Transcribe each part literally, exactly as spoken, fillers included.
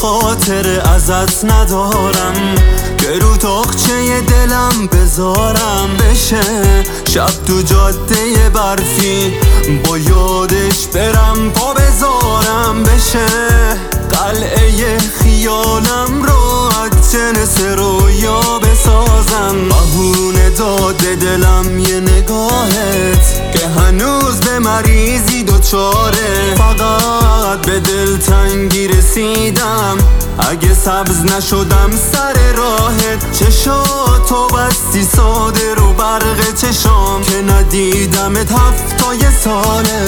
خاطر ازت ندارم که رو تاقچه دلم بذارم بشه شب تو جاده برفی با یادش برم پا بذارم بشه قلعه خیالم رو از جنس رویا بسازم بهونه داده دلم یه نگاهت که هنوز به مریضی دوچاره فقط به دلتنگی رسیدم اگه سبز نشدم سر راهت چشاتو بستی ساده رو برق چشام که ندیدمت هفتای ساله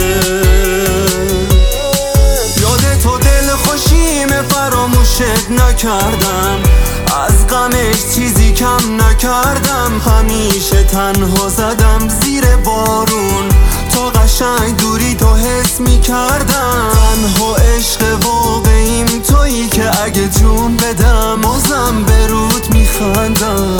یاد تو دل خوشیم فراموشت نکردم از غمش چیزی کم نکردم همیشه تنها زدم زیر بارون تا قشنگ دوری تو حس میکردم تنها عشق واقعیم تویی که اگه جون بدم بازم به رود میخندم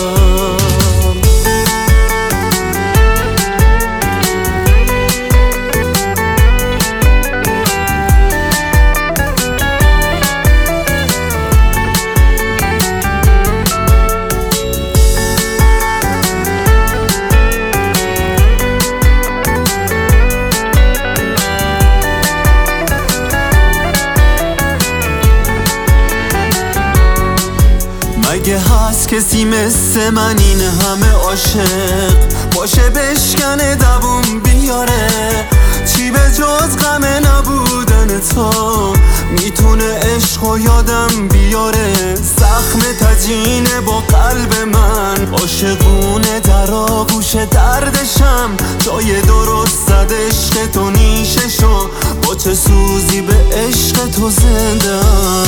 مگه هست کسی مثل من این همه عاشق باشه بشکنه دووم بیاره چی به جز غم نبودن تو میتونه عشق و یادم بیاره زخم تجینه با قلب من عاشقونه در آغوش دردشم جای درست زد عشق تو نیششو با چه سوزی به عشق تو زنده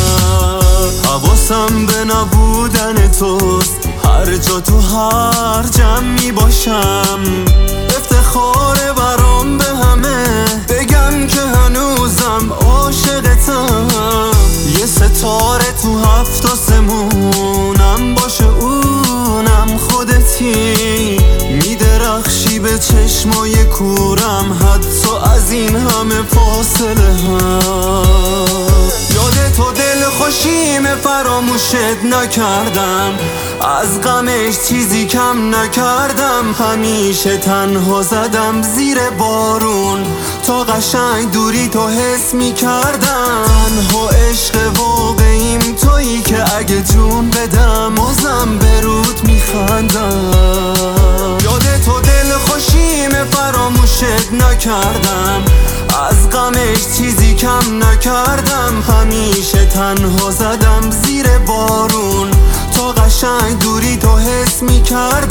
حواسم به نبودن توست هر جا تو هر جمعی باشم افتخاره برام به همه بگم که هنوزم عاشقتم یه ستاره تو هفت آسمونم باشه اونم خودتی میدرخشی به چشمای کورم حتی از این همه فاصله هم یاد تو دل خوشیم فراموشت نکردم از غمش چیزی کم نکردم همیشه تنها زدم زیر بارون تا قشنگ دوری تو حس میکردم تنها عشق واقعیم تویی که اگه جون بدم بازم به رود میخندم یاد تو دل خوشیم فراموشت نکردم از غمش چیزی کم نکردم همیشه تنها زدم زیر بارون تا قشنگ دوری تو حس میکردم